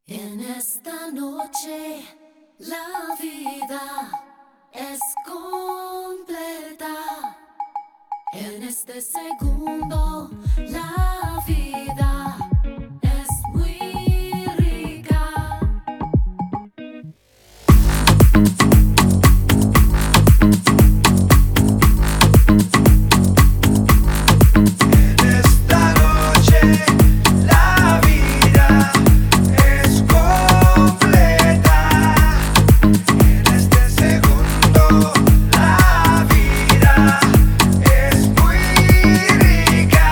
En esta noche la vida es completa. En este segundo la vida es muy rica. En esta noche la vida es completa. En este segundo la vida es muy rica.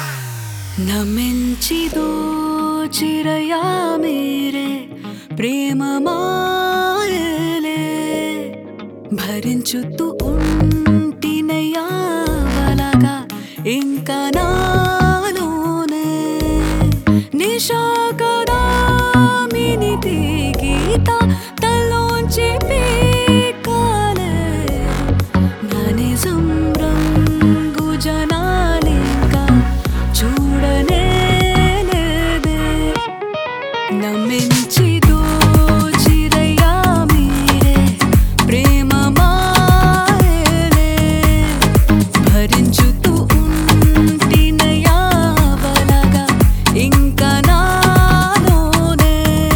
నమించిదో చిరయా మేరే ప్రేమ మాయలే భరించుతూ ఉంటినయా వలగా ఇంకా నాలోనే నిశా కదా మినితి గీత తలోంచి పీకాలే నా నిజం రంగు జనాలింకా చూడనే లేదే నమ్మించిదో చిరయా మీరే ప్రేమ మాయలే భరించుతూ ఉంటినయా వలగా ఇంకా నాలోనే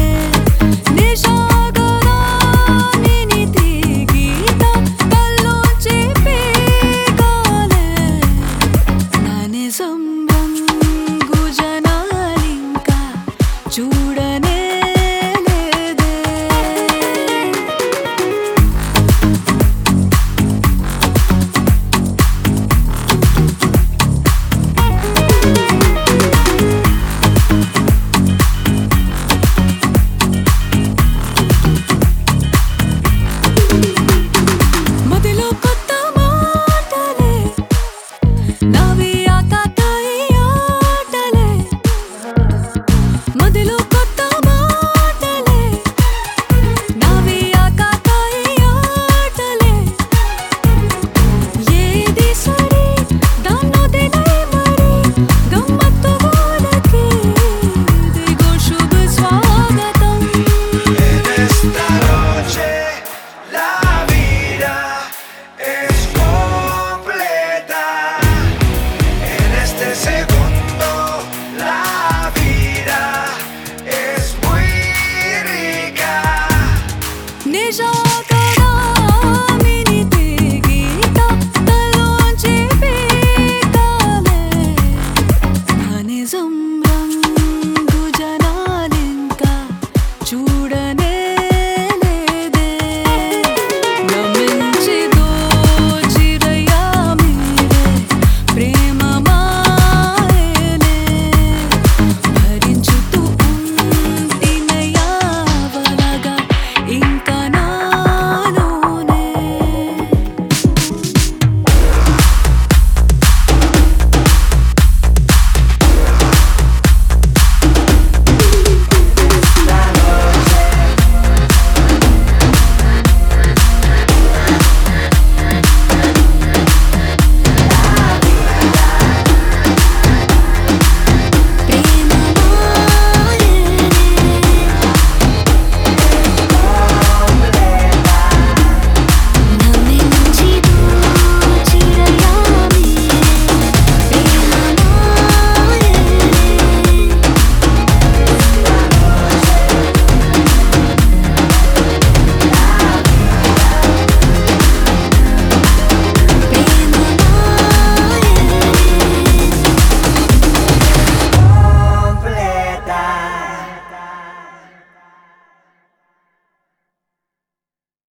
నిశాగదా మినితి గీత కల్లోంచి పీకాలే నా నిజం రంగు జనాలింకా చూడనే లేదే మదిలో కొత్త మాటలే నవి ఆకాతాయి ఆటలే మదిలో కొత్త మాటలే నవి ఆకాతాయి ఆటలే ఏది సరి దాన్నొదిలే మరి గమ్మత్తు గోలకి దిగో శుభ స్వాగతం En esta noche la vida es completa. En este segundo la vida es muy rica. నిజా